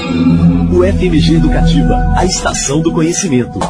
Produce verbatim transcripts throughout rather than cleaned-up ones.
O F M G Educativa, a estação do conhecimento.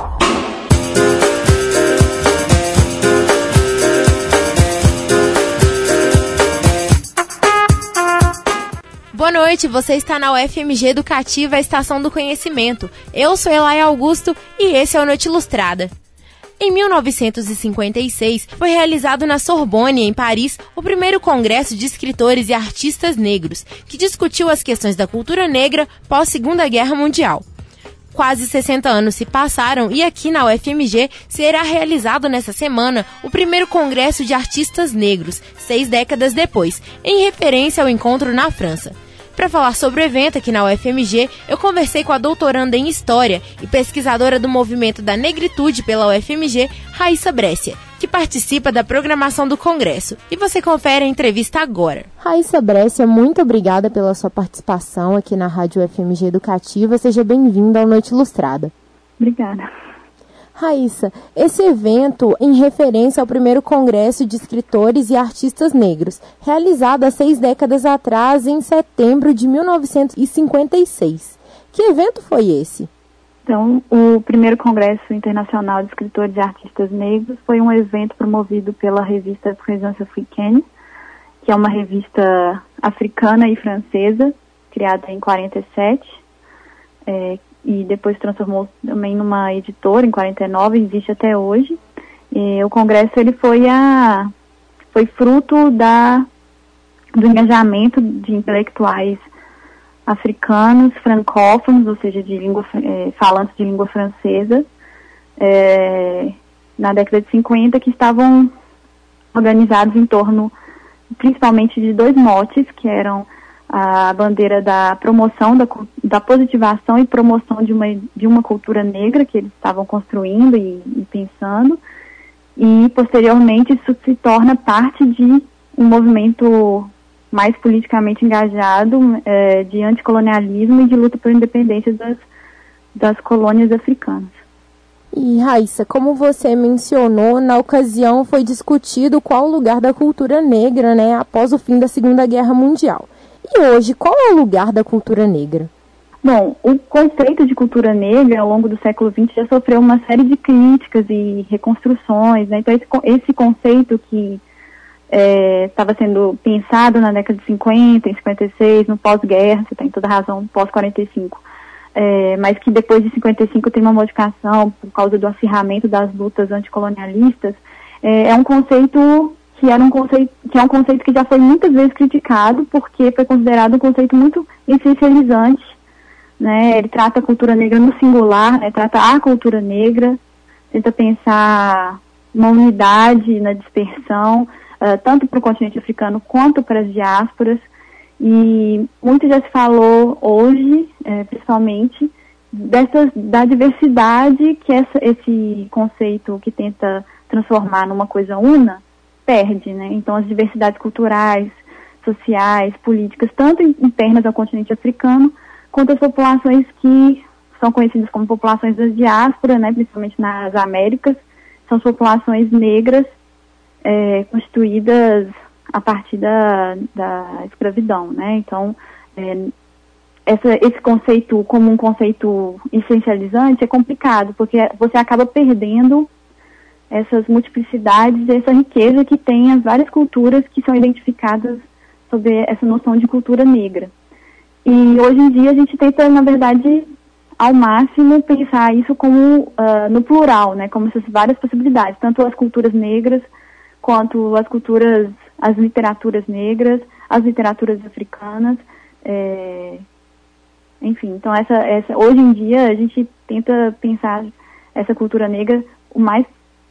Boa noite, você está na U F M G Educativa, a estação do conhecimento. Eu sou Elaia Augusto e esse é o Noite Ilustrada. Em mil novecentos e cinquenta e seis, foi realizado na Sorbonne, em Paris, o primeiro congresso de escritores e artistas negros, que discutiu as questões da cultura negra pós-Segunda Guerra Mundial. Quase sessenta anos se passaram e aqui na U F M G será realizado nessa semana o primeiro congresso de artistas negros, seis décadas depois, em referência ao encontro na França. Para falar sobre o evento aqui na U F M G, eu conversei com a doutoranda em História e pesquisadora do movimento da negritude pela U F M G, Raíssa Brescia, que participa da programação do Congresso. E você confere a entrevista agora. Raíssa Brescia, muito obrigada pela sua participação aqui na Rádio U F M G Educativa. Seja bem-vinda ao Noite Ilustrada. Obrigada. Raíssa, esse evento em referência ao primeiro Congresso de Escritores e Artistas Negros, realizado há seis décadas atrás, em setembro de mil novecentos e cinquenta e seis. Que evento foi esse? Então, o primeiro Congresso Internacional de Escritores e Artistas Negros foi um evento promovido pela revista Présence Africaine, que é uma revista africana e francesa, criada em quarenta e sete, é, e depois se transformou também numa editora em quarenta e nove, existe até hoje. E o congresso ele foi, a, foi fruto da, do engajamento de intelectuais africanos, francófonos, ou seja, de língua, é, falantes de língua francesa, é, na década de cinquenta, que estavam organizados em torno, principalmente, de dois motes, que eram a bandeira da promoção, da, da positivação e promoção de uma, de uma cultura negra que eles estavam construindo e, e pensando, e posteriormente isso se torna parte de um movimento mais politicamente engajado é, de anticolonialismo e de luta por independência das, das colônias africanas. E Raíssa, como você mencionou, na ocasião foi discutido qual o lugar da cultura negra, né, após o fim da Segunda Guerra Mundial. E hoje, qual é o lugar da cultura negra? Bom, o conceito de cultura negra, ao longo do século vinte, já sofreu uma série de críticas e reconstruções, né? Então, esse, esse conceito que estava é, sendo pensado na década de cinquenta, em cinquenta e seis, no pós-guerra, você tem toda a razão, pós-quarenta e cinco, é, mas que depois de cinquenta e cinco tem uma modificação por causa do acirramento das lutas anticolonialistas, é, é um conceito... que era um conceito, que é um conceito que já foi muitas vezes criticado, porque foi considerado um conceito muito essencializante, né? Ele trata a cultura negra no singular, né? Trata a cultura negra, tenta pensar uma unidade na dispersão, uh, tanto para o continente africano quanto para as diásporas, e muito já se falou hoje, eh, principalmente, dessas, da diversidade que essa, esse conceito que tenta transformar numa coisa una, perde, né? Então, as diversidades culturais, sociais, políticas, tanto internas ao continente africano, quanto as populações que são conhecidas como populações das diásporas, né? Principalmente nas Américas, são as populações negras é, constituídas a partir da, da escravidão, né? Então, é, essa, esse conceito como um conceito essencializante é complicado, porque você acaba perdendo essas multiplicidades, essa riqueza que tem as várias culturas que são identificadas sob essa noção de cultura negra. E hoje em dia a gente tenta, na verdade, ao máximo pensar isso como uh, no plural, né, como essas várias possibilidades, tanto as culturas negras, quanto as culturas, as literaturas negras, as literaturas africanas, é... enfim, então essa, essa, hoje em dia a gente tenta pensar essa cultura negra o mais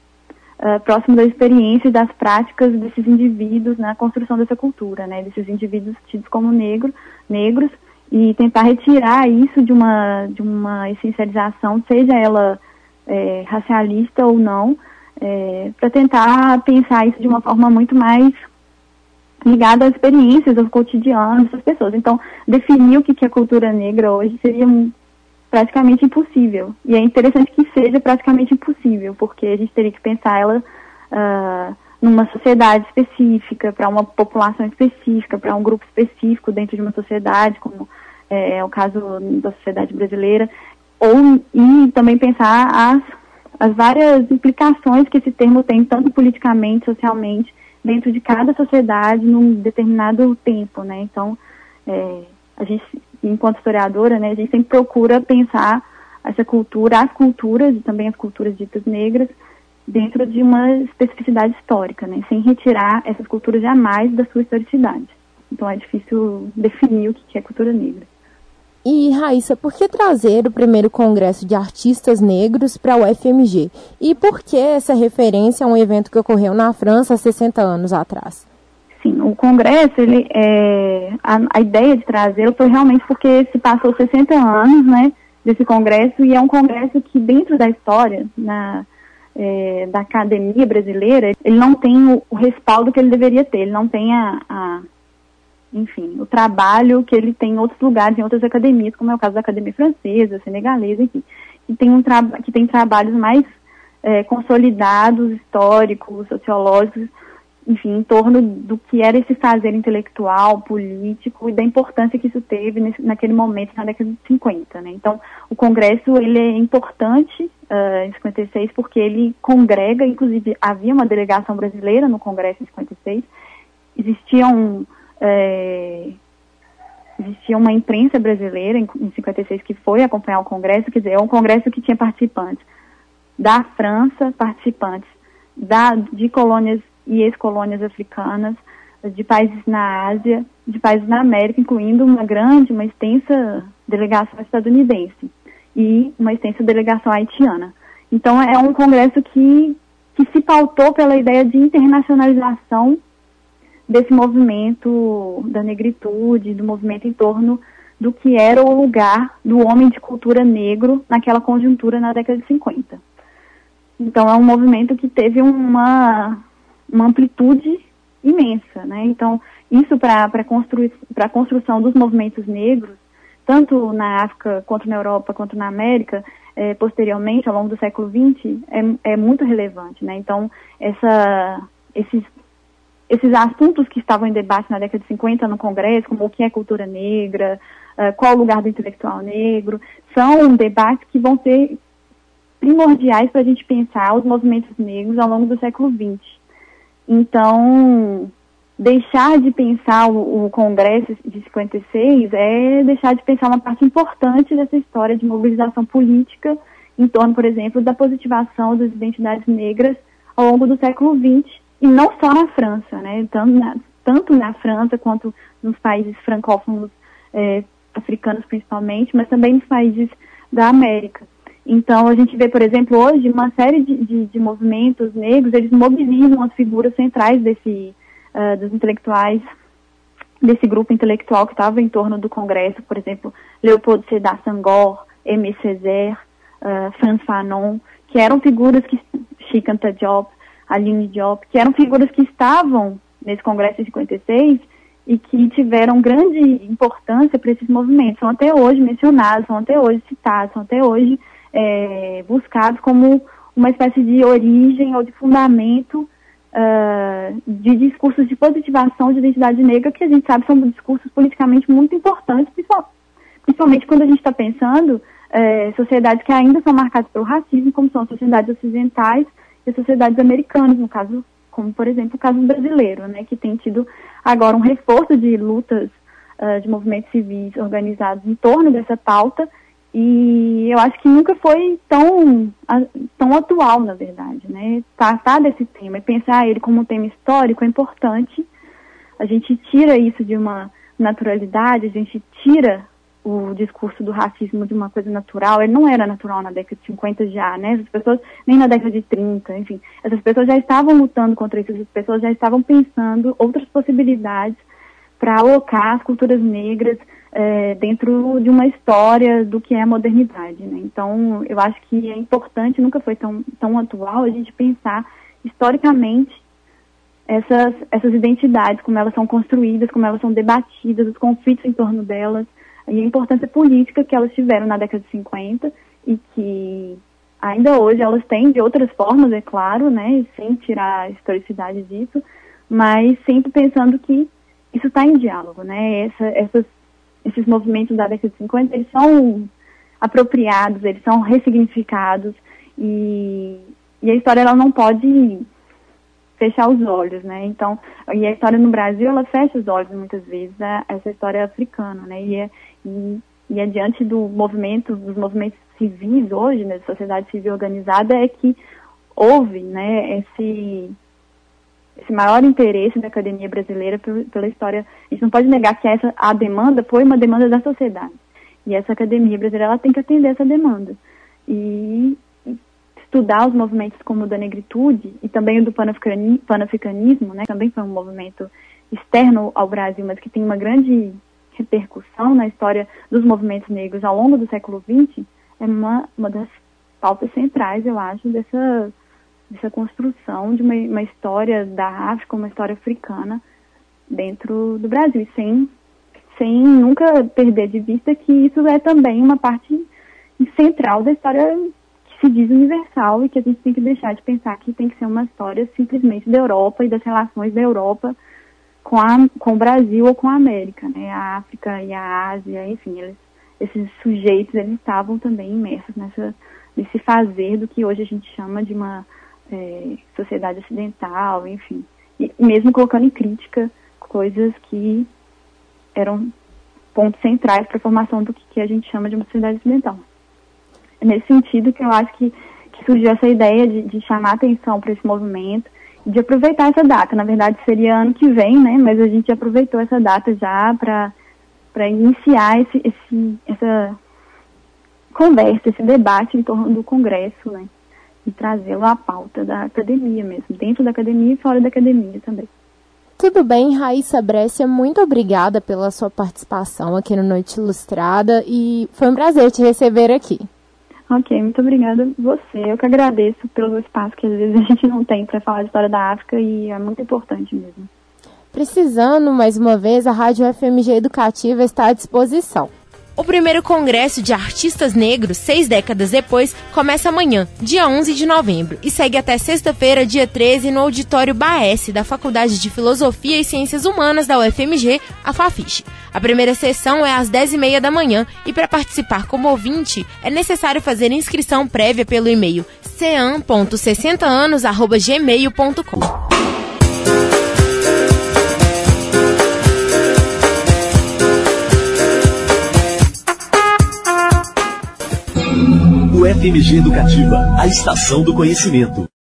Uh, próximo da experiência e das práticas desses indivíduos na construção dessa cultura, né, desses indivíduos tidos como negro, negros, e tentar retirar isso de uma, de uma essencialização, seja ela é, racialista ou não, é, para tentar pensar isso de uma forma muito mais ligada às experiências, ao cotidiano dessas pessoas. Então, definir o que é cultura negra hoje seria um praticamente impossível. E é interessante que seja praticamente impossível, porque a gente teria que pensar ela uh, numa sociedade específica, para uma população específica, para um grupo específico dentro de uma sociedade, como é, é o caso da sociedade brasileira, ou, e também pensar as, as várias implicações que esse termo tem, tanto politicamente, socialmente, dentro de cada sociedade, num determinado tempo, né? Então, é, a gente, enquanto historiadora, né, a gente sempre procura pensar essa cultura, as culturas, e também as culturas ditas negras, dentro de uma especificidade histórica, né, sem retirar essas culturas jamais da sua historicidade. Então é difícil definir o que é cultura negra. E, Raíssa, por que trazer o primeiro congresso de artistas negros para a U F M G? E por que essa referência a um evento que ocorreu na França há sessenta anos atrás? Sim, o congresso, ele, é, a, a ideia de trazê-lo foi realmente porque se passou sessenta anos, né, desse congresso, e é um congresso que, dentro da história, na, é, da academia brasileira, ele não tem o, o respaldo que ele deveria ter, ele não tem a, a enfim, o trabalho que ele tem em outros lugares, em outras academias, como é o caso da Academia Francesa, Senegalesa, enfim, que tem, um tra que tem trabalhos mais é, consolidados, históricos, sociológicos, enfim, em torno do que era esse fazer intelectual, político, e da importância que isso teve nesse, naquele momento, na década de cinquenta, né? Então, o Congresso, ele é importante uh, em cinquenta e seis, porque ele congrega, inclusive, havia uma delegação brasileira no Congresso em cinquenta e seis, existiam... É, existia uma imprensa brasileira em, em cinquenta e seis que foi acompanhar o congresso, quer dizer, é um congresso que tinha participantes da França, participantes da, de colônias e ex-colônias africanas, de países na Ásia, de países na América, incluindo uma grande, uma extensa delegação estadunidense e uma extensa delegação haitiana. Então é um congresso que, que se pautou pela ideia de internacionalização desse movimento da negritude, do movimento em torno do que era o lugar do homem de cultura negro naquela conjuntura na década de cinquenta. Então, é um movimento que teve uma, uma amplitude imensa, né? Então, isso para a construção dos movimentos negros, tanto na África, quanto na Europa, quanto na América, é, posteriormente, ao longo do século vinte, é, é muito relevante, né? Então, essa, esses Esses assuntos que estavam em debate na década de cinquenta no Congresso, como o que é cultura negra, uh, qual o lugar do intelectual negro, são debates que vão ser primordiais para a gente pensar os movimentos negros ao longo do século vinte. Então, deixar de pensar o, o Congresso de cinquenta e seis é deixar de pensar uma parte importante dessa história de mobilização política em torno, por exemplo, da positivação das identidades negras ao longo do século vinte, e não só na França, né? Tanto na, tanto na França quanto nos países francófonos, é, africanos principalmente, mas também nos países da América. Então, a gente vê, por exemplo, hoje, uma série de, de, de movimentos negros, eles mobilizam as figuras centrais desse, uh, dos intelectuais, desse grupo intelectual que estava em torno do Congresso, por exemplo, Léopold Sédar Senghor, Aimé Césaire, uh, Frantz Fanon, que eram figuras que, Cheikh Anta Diop, Aline Diop, que eram figuras que estavam nesse Congresso de cinquenta e seis e que tiveram grande importância para esses movimentos. São até hoje mencionados, são até hoje citados, são até hoje é, buscados como uma espécie de origem ou de fundamento uh, de discursos de positivação de identidade negra, que a gente sabe são discursos politicamente muito importantes, principalmente quando a gente está pensando é, sociedades que ainda são marcadas pelo racismo, como são as sociedades ocidentais e sociedades americanas, no caso, como por exemplo o caso brasileiro, né, que tem tido agora um reforço de lutas uh, de movimentos civis organizados em torno dessa pauta, e eu acho que nunca foi tão, uh, tão atual, na verdade, né, tratar desse tema e pensar ele como um tema histórico é importante. A gente tira isso de uma naturalidade, a gente tira o discurso do racismo de uma coisa natural. Ele não era natural na década de cinquenta já, né? As pessoas, nem na década de trinta, enfim. Essas pessoas já estavam lutando contra isso, essas pessoas já estavam pensando outras possibilidades para alocar as culturas negras é, dentro de uma história do que é a modernidade, né? Então, eu acho que é importante, nunca foi tão, tão atual, a gente pensar historicamente essas, essas identidades, como elas são construídas, como elas são debatidas, os conflitos em torno delas, e a importância política que elas tiveram na década de cinquenta e que ainda hoje elas têm de outras formas, é claro, né, sem tirar a historicidade disso, mas sempre pensando que isso está em diálogo, né, Essa, essas, esses movimentos da década de cinquenta, eles são apropriados, eles são ressignificados, e, e a história ela não pode fechar os olhos, né? Então, e a história no Brasil, ela fecha os olhos muitas vezes a essa história africana, né? E é, e, e é diante do movimento, dos movimentos civis hoje, né, da sociedade civil organizada, é que houve, né, esse, esse maior interesse da academia brasileira pela história. A gente não pode negar que essa, a demanda foi uma demanda da sociedade. E essa academia brasileira, ela tem que atender essa demanda. E estudar os movimentos como o da negritude e também o do panafricanismo, né, que também foi um movimento externo ao Brasil, mas que tem uma grande repercussão na história dos movimentos negros ao longo do século vinte, é uma, uma das pautas centrais, eu acho, dessa, dessa construção de uma, uma história da África, uma história africana dentro do Brasil, e sem, sem nunca perder de vista que isso é também uma parte central da história que se diz universal, e que a gente tem que deixar de pensar que tem que ser uma história simplesmente da Europa e das relações da Europa com, a, com o Brasil ou com a América, né? A África e a Ásia, enfim, eles, esses sujeitos, eles estavam também imersos nessa, nesse fazer do que hoje a gente chama de uma é, sociedade ocidental, enfim, e mesmo colocando em crítica coisas que eram pontos centrais para a formação do que a gente chama de uma sociedade ocidental. É nesse sentido que eu acho que, que surgiu essa ideia de, de chamar atenção para esse movimento, de aproveitar essa data. Na verdade, seria ano que vem, né? Mas a gente aproveitou essa data já para para iniciar esse, esse, essa conversa, esse debate em torno do Congresso, né? E trazê-lo à pauta da academia mesmo, dentro da academia e fora da academia também. Tudo bem, Raíssa Brescia, muito obrigada pela sua participação aqui no Noite Ilustrada, e foi um prazer te receber aqui. Ok, muito obrigada a você. Eu que agradeço pelo espaço que às vezes a gente não tem para falar de história da África, e é muito importante mesmo. Precisando, mais uma vez, a Rádio F M G Educativa está à disposição. O primeiro Congresso de Artistas Negros, seis décadas depois, começa amanhã, dia onze de novembro, e segue até sexta-feira, dia treze, no Auditório Baesse, da Faculdade de Filosofia e Ciências Humanas da U F M G, a Fafiche. A primeira sessão é às dez e meia da manhã, e para participar como ouvinte, é necessário fazer inscrição prévia pelo e-mail ceam ponto sessenta anos arroba gmail ponto com. U F M G Educativa, a estação do conhecimento.